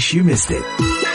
case you missed it.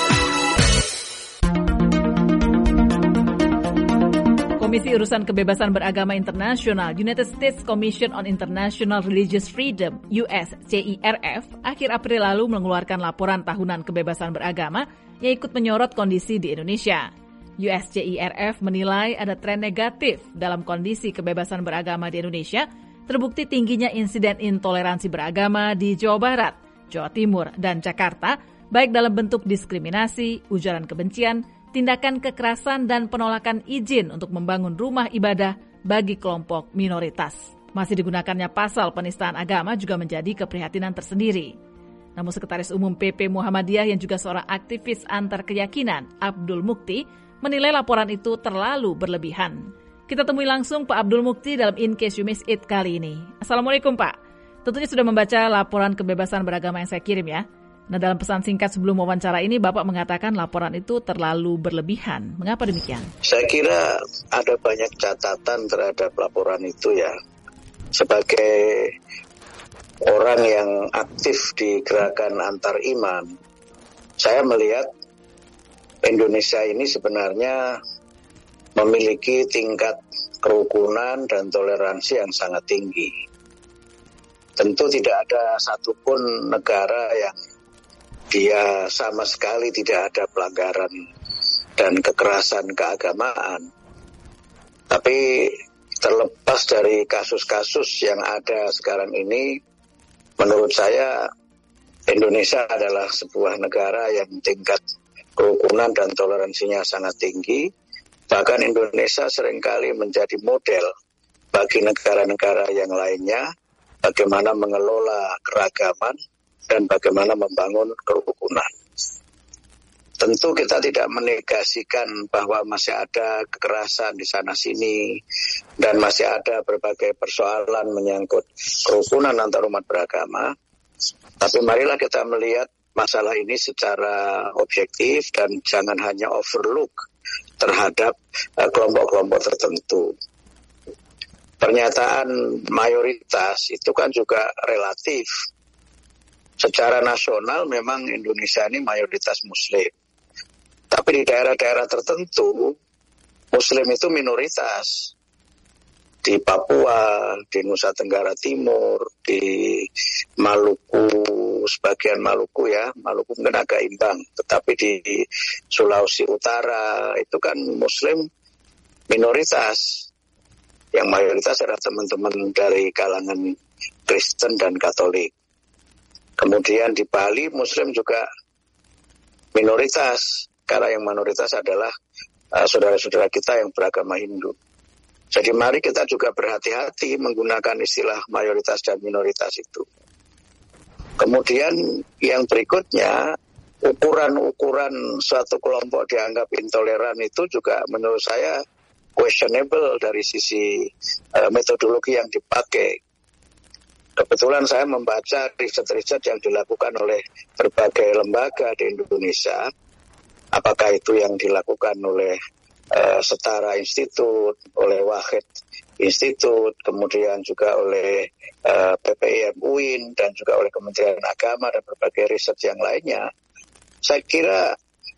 Komisi Urusan Kebebasan Beragama Internasional United States Commission on International Religious Freedom USCIRF akhir April lalu mengeluarkan laporan tahunan kebebasan beragama yang ikut menyorot kondisi di Indonesia. USCIRF menilai ada tren negatif dalam kondisi kebebasan beragama di Indonesia, terbukti tingginya insiden intoleransi beragama di Jawa Barat, Jawa Timur, dan Jakarta, baik dalam bentuk diskriminasi, ujaran kebencian, tindakan kekerasan, dan penolakan izin untuk membangun rumah ibadah bagi kelompok minoritas. Masih digunakannya pasal penistaan agama juga menjadi keprihatinan tersendiri. Namun Sekretaris Umum PP Muhammadiyah yang juga seorang aktivis antar keyakinan, Abdul Mukti, menilai laporan itu terlalu berlebihan. Kita temui langsung Pak Abdul Mukti dalam In Case You Missed It kali ini. Assalamualaikum Pak. Tentunya sudah membaca laporan kebebasan beragama yang saya kirim ya. Nah, dalam pesan singkat sebelum wawancara ini, Bapak mengatakan laporan itu terlalu berlebihan. Mengapa demikian? Saya kira ada banyak catatan terhadap laporan itu ya. Sebagai orang yang aktif di gerakan antar iman, saya melihat Indonesia ini sebenarnya memiliki tingkat kerukunan dan toleransi yang sangat tinggi. Tentu tidak ada satupun negara yang dia sama sekali tidak ada pelanggaran dan kekerasan keagamaan. Tapi terlepas dari kasus-kasus yang ada sekarang ini, menurut saya Indonesia adalah sebuah negara yang tingkat kerukunan dan toleransinya sangat tinggi. Bahkan Indonesia seringkali menjadi model bagi negara-negara yang lainnya, bagaimana mengelola keragaman dan bagaimana membangun kerukunan. Tentu kita tidak menegasikan bahwa masih ada kekerasan di sana-sini dan masih ada berbagai persoalan menyangkut kerukunan antar umat beragama. Tapi marilah kita melihat masalah ini secara objektif dan jangan hanya overlook terhadap kelompok-kelompok tertentu. Pernyataan mayoritas itu kan juga relatif. Secara nasional memang Indonesia ini mayoritas Muslim. Tapi di daerah-daerah tertentu, Muslim itu minoritas. Di Papua, di Nusa Tenggara Timur, di Maluku, sebagian Maluku ya, Maluku mungkin agak imbang. Tetapi di Sulawesi Utara itu kan Muslim minoritas. Yang mayoritas adalah teman-teman dari kalangan Kristen dan Katolik. Kemudian di Bali Muslim juga minoritas, karena yang minoritas adalah saudara-saudara kita yang beragama Hindu. Jadi mari kita juga berhati-hati menggunakan istilah mayoritas dan minoritas itu. Kemudian yang berikutnya, ukuran-ukuran suatu kelompok dianggap intoleran itu juga menurut saya questionable dari sisi metodologi yang dipakai. Kebetulan saya membaca riset-riset yang dilakukan oleh berbagai lembaga di Indonesia, apakah itu yang dilakukan oleh Setara Institut, oleh Wahid Institut, kemudian juga oleh PPIM UIN, dan juga oleh Kementerian Agama dan berbagai riset yang lainnya. Saya kira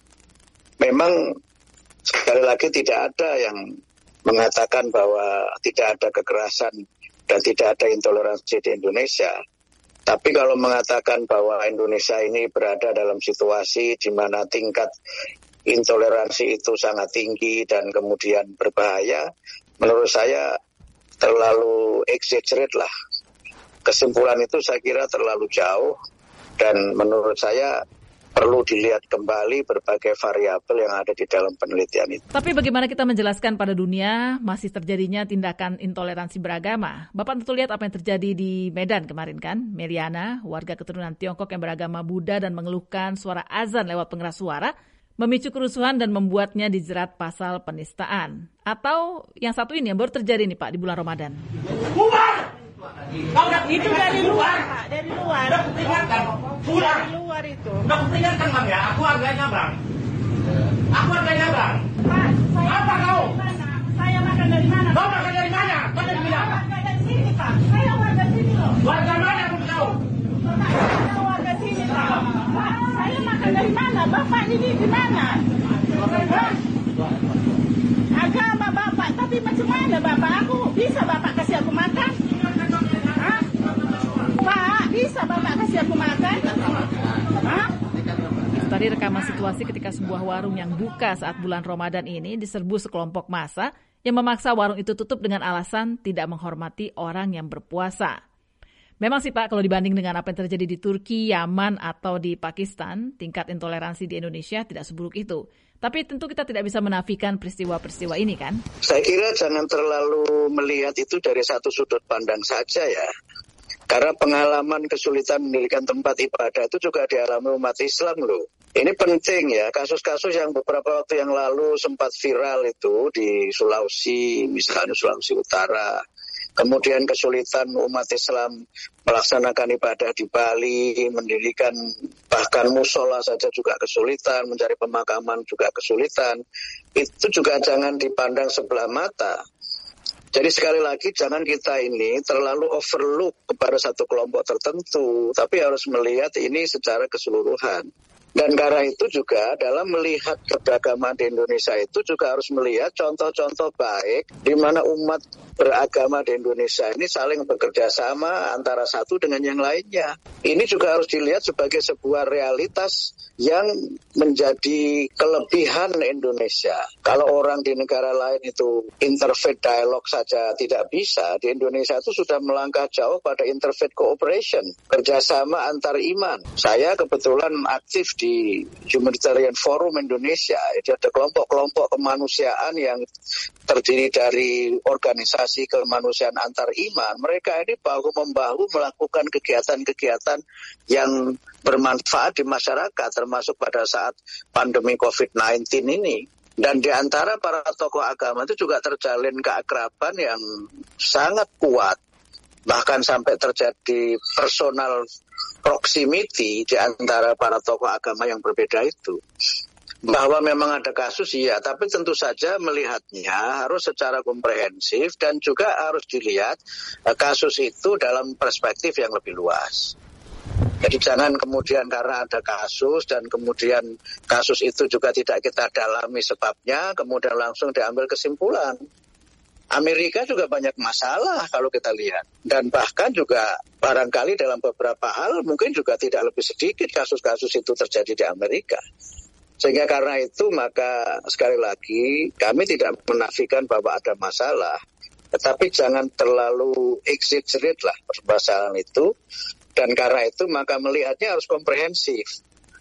memang sekali lagi tidak ada yang mengatakan bahwa tidak ada kekerasan dan tidak ada intoleransi di Indonesia. Tapi kalau mengatakan bahwa Indonesia ini berada dalam situasi di mana tingkat intoleransi itu sangat tinggi dan kemudian berbahaya, menurut saya terlalu exaggerate lah. Kesimpulan itu saya kira terlalu jauh dan menurut saya perlu dilihat kembali berbagai variabel yang ada di dalam penelitian itu. Tapi bagaimana kita menjelaskan pada dunia masih terjadinya tindakan intoleransi beragama? Bapak tentu lihat apa yang terjadi di Medan kemarin kan? Meriana, warga keturunan Tiongkok yang beragama Buddha dan mengeluhkan suara azan lewat pengeras suara, memicu kerusuhan dan membuatnya dijerat pasal penistaan. Atau yang satu ini yang baru terjadi nih Pak di bulan Ramadan. Itu dari luar, Pak, dari luar. Udah kuperingatkan, pulang. Dari luar itu. Udah kuperingatkan, Bang ya, aku harganya, Bang. Aku harganya, Bang. Pak, saya apa kau? Saya makan dari mana? Kau makan dari mana? Kau dari mana? Warga dari sini, Pak. Saya warga sini loh. Warga mana pun kau? Saya warga sini, Pak. Saya makan dari Bapak ini di mana? Agama Bapak, tapi macam mana Bapak? Bisa Bapak kasih aku makan? Hah? Pak, bisa Bapak kasih aku makan? Hah? Tadi rekaman situasi ketika sebuah warung yang buka saat bulan Ramadan ini diserbu sekelompok massa yang memaksa warung itu tutup dengan alasan tidak menghormati orang yang berpuasa. Memang sih Pak, kalau dibanding dengan apa yang terjadi di Turki, Yaman, atau di Pakistan, tingkat intoleransi di Indonesia tidak seburuk itu. Tapi tentu kita tidak bisa menafikan peristiwa-peristiwa ini kan? Saya kira jangan terlalu melihat itu dari satu sudut pandang saja ya. Karena pengalaman kesulitan mendirikan tempat ibadah itu juga dialami umat Islam loh. Ini penting ya, kasus-kasus yang beberapa waktu yang lalu sempat viral itu di Sulawesi, misalnya Sulawesi Utara. Kemudian kesulitan umat Islam melaksanakan ibadah di Bali, mendirikan bahkan musola saja juga kesulitan, mencari pemakaman juga kesulitan. Itu juga jangan dipandang sebelah mata. Jadi sekali lagi jangan kita ini terlalu overlook kepada satu kelompok tertentu, tapi harus melihat ini secara keseluruhan. Dan karena itu juga dalam melihat keberagaman di Indonesia itu juga harus melihat contoh-contoh baik di mana umat beragama di Indonesia ini saling bekerja sama antara satu dengan yang lainnya. Ini juga harus dilihat sebagai sebuah realitas yang menjadi kelebihan Indonesia. Kalau orang di negara lain itu interfaith dialogue saja tidak bisa, di Indonesia itu sudah melangkah jauh pada interfaith cooperation, kerjasama antar iman. Saya kebetulan aktif di Humanitarian Forum Indonesia. Jadi ada kelompok-kelompok kemanusiaan yang terdiri dari organisasi kemanusiaan antar iman. Mereka ini bahu-membahu melakukan kegiatan-kegiatan yang bermanfaat di masyarakat, termasuk pada saat pandemi COVID-19 ini. Dan di antara para tokoh agama itu juga terjalin keakraban yang sangat kuat. Bahkan sampai terjadi personal proximity di antara para tokoh agama yang berbeda itu. Bahwa memang ada kasus, iya, tapi tentu saja melihatnya harus secara komprehensif dan juga harus dilihat kasus itu dalam perspektif yang lebih luas. Jadi jangan kemudian karena ada kasus dan kemudian kasus itu juga tidak kita dalami sebabnya, kemudian langsung diambil kesimpulan. Amerika juga banyak masalah kalau kita lihat. Dan bahkan juga barangkali dalam beberapa hal mungkin juga tidak lebih sedikit kasus-kasus itu terjadi di Amerika. Sehingga karena itu maka sekali lagi kami tidak menafikan bahwa ada masalah. Tetapi jangan terlalu exaggerate lah permasalahan itu. Dan karena itu maka melihatnya harus komprehensif.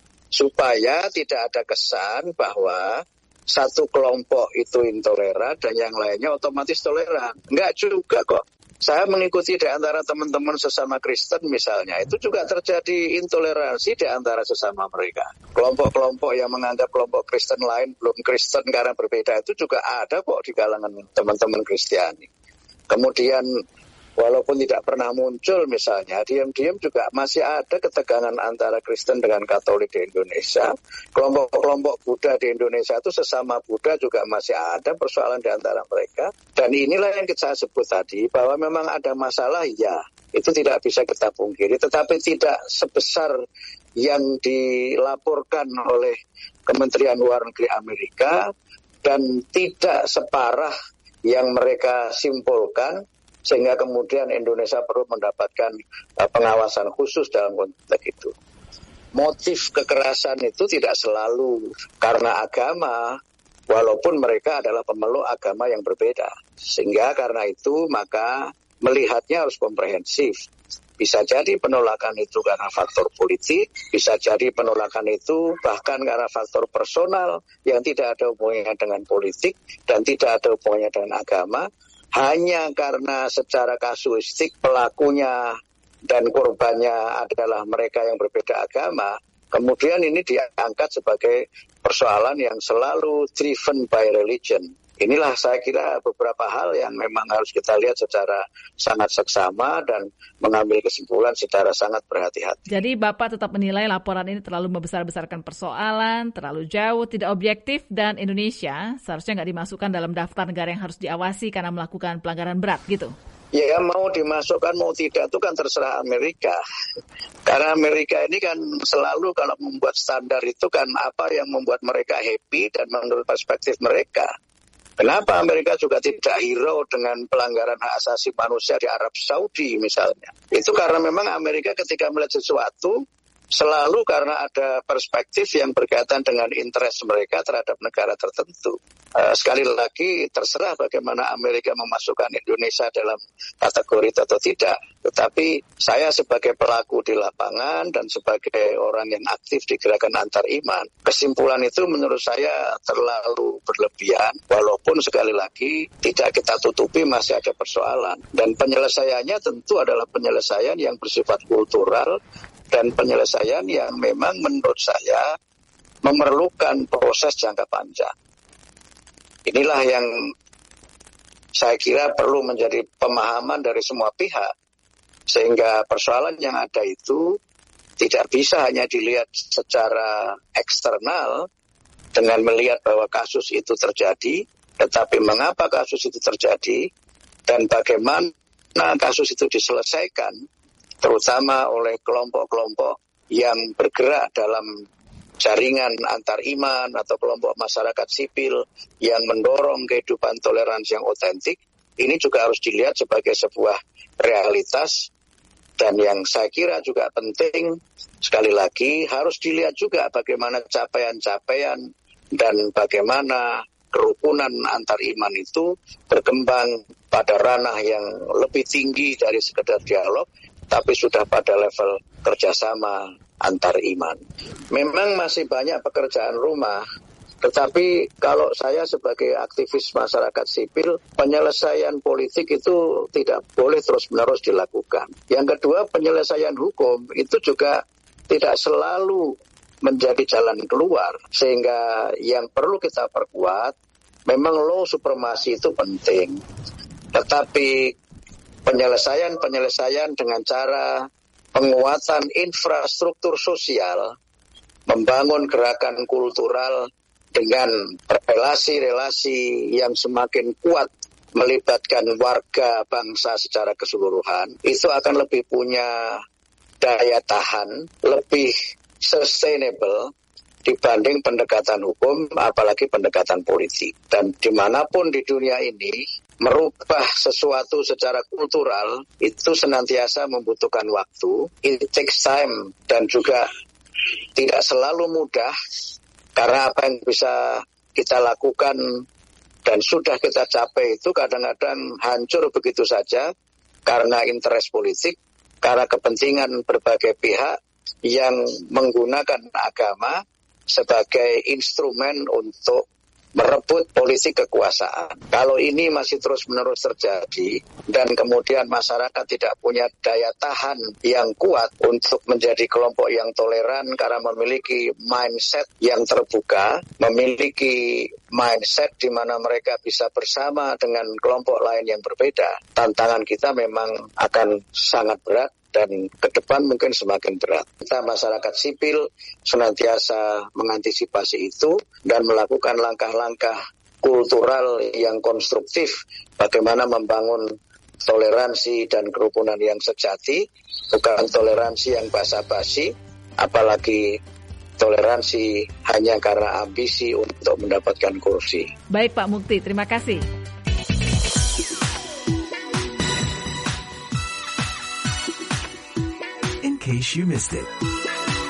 Supaya tidak ada kesan bahwa satu kelompok itu intoleran dan yang lainnya otomatis toleran. Enggak juga kok. Saya mengikuti di antara teman-teman sesama Kristen misalnya, itu juga terjadi intoleransi di antara sesama mereka. Kelompok-kelompok yang menganggap kelompok Kristen lain belum Kristen karena berbeda itu juga ada kok di kalangan teman-teman Kristiani. Kemudian walaupun tidak pernah muncul misalnya, diam-diam juga masih ada ketegangan antara Kristen dengan Katolik di Indonesia. Kelompok-kelompok Buddha di Indonesia itu sesama Buddha juga masih ada persoalan di antara mereka. Dan inilah yang saya sebut tadi, bahwa memang ada masalah, ya, itu tidak bisa kita pungkiri. Tetapi tidak sebesar yang dilaporkan oleh Kementerian Luar Negeri Amerika dan tidak separah yang mereka simpulkan, sehingga kemudian Indonesia perlu mendapatkan pengawasan khusus dalam konteks itu. Motif kekerasan itu tidak selalu karena agama, walaupun mereka adalah pemeluk agama yang berbeda. Sehingga karena itu maka melihatnya harus komprehensif. Bisa jadi penolakan itu karena faktor politik, bisa jadi penolakan itu bahkan karena faktor personal yang tidak ada hubungannya dengan politik dan tidak ada hubungannya dengan agama. Hanya karena secara kasuistik pelakunya dan korbannya adalah mereka yang berbeda agama, kemudian ini diangkat sebagai persoalan yang selalu driven by religion. Inilah saya kira beberapa hal yang memang harus kita lihat secara sangat seksama dan mengambil kesimpulan secara sangat berhati-hati. Jadi Bapak tetap menilai laporan ini terlalu membesar-besarkan persoalan, terlalu jauh, tidak objektif, dan Indonesia seharusnya nggak dimasukkan dalam daftar negara yang harus diawasi karena melakukan pelanggaran berat gitu? Ya mau dimasukkan mau tidak itu kan terserah Amerika. Karena Amerika ini kan selalu kalau membuat standar itu kan apa yang membuat mereka happy dan menurut perspektif mereka. Kenapa Amerika juga tidak hirau dengan pelanggaran hak asasi manusia di Arab Saudi misalnya. Itu karena memang Amerika ketika melihat sesuatu selalu karena ada perspektif yang berkaitan dengan interest mereka terhadap negara tertentu. Sekali lagi terserah bagaimana Amerika memasukkan Indonesia dalam kategori itu atau tidak. Tetapi saya sebagai pelaku di lapangan dan sebagai orang yang aktif di gerakan antar iman, kesimpulan itu menurut saya terlalu berlebihan. Walaupun sekali lagi tidak kita tutupi masih ada persoalan. Dan penyelesaiannya tentu adalah penyelesaian yang bersifat kultural dan penyelesaian yang memang menurut saya memerlukan proses jangka panjang. Inilah yang saya kira perlu menjadi pemahaman dari semua pihak. Sehingga persoalan yang ada itu tidak bisa hanya dilihat secara eksternal dengan melihat bahwa kasus itu terjadi, tetapi mengapa kasus itu terjadi dan bagaimana kasus itu diselesaikan, terutama oleh kelompok-kelompok yang bergerak dalam jaringan antar iman atau kelompok masyarakat sipil yang mendorong kehidupan toleransi yang otentik. Ini juga harus dilihat sebagai sebuah realitas dan yang saya kira juga penting sekali lagi harus dilihat juga bagaimana capaian-capaian dan bagaimana kerukunan antar iman itu berkembang pada ranah yang lebih tinggi dari sekedar dialog, tapi sudah pada level kerjasama antar iman. Memang masih banyak pekerjaan rumah, tetapi kalau saya sebagai aktivis masyarakat sipil, penyelesaian politik itu tidak boleh terus-menerus dilakukan. Yang kedua, penyelesaian hukum itu juga tidak selalu menjadi jalan keluar, sehingga yang perlu kita perkuat, memang law supremasi itu penting, tetapi penyelesaian dengan cara penguatan infrastruktur sosial, membangun gerakan kultural dengan relasi-relasi yang semakin kuat melibatkan warga bangsa secara keseluruhan, itu akan lebih punya daya tahan, lebih sustainable dibanding pendekatan hukum, apalagi pendekatan politik. Dan dimanapun di dunia ini, merubah sesuatu secara kultural itu senantiasa membutuhkan waktu, it takes time, dan juga tidak selalu mudah, karena apa yang bisa kita lakukan dan sudah kita capai itu kadang-kadang hancur begitu saja karena interest politik, karena kepentingan berbagai pihak yang menggunakan agama sebagai instrumen untuk merebut politik kekuasaan. Kalau ini masih terus-menerus terjadi dan kemudian masyarakat tidak punya daya tahan yang kuat untuk menjadi kelompok yang toleran karena memiliki mindset yang terbuka, memiliki mindset di mana mereka bisa bersama dengan kelompok lain yang berbeda, tantangan kita memang akan sangat berat dan ke depan mungkin semakin berat. Kita masyarakat sipil senantiasa mengantisipasi itu dan melakukan langkah-langkah kultural yang konstruktif bagaimana membangun toleransi dan kerukunan yang sejati, bukan toleransi yang basa-basi, apalagi toleransi hanya karena ambisi untuk mendapatkan kursi. Baik Pak Mukti, terima kasih. In case you missed it.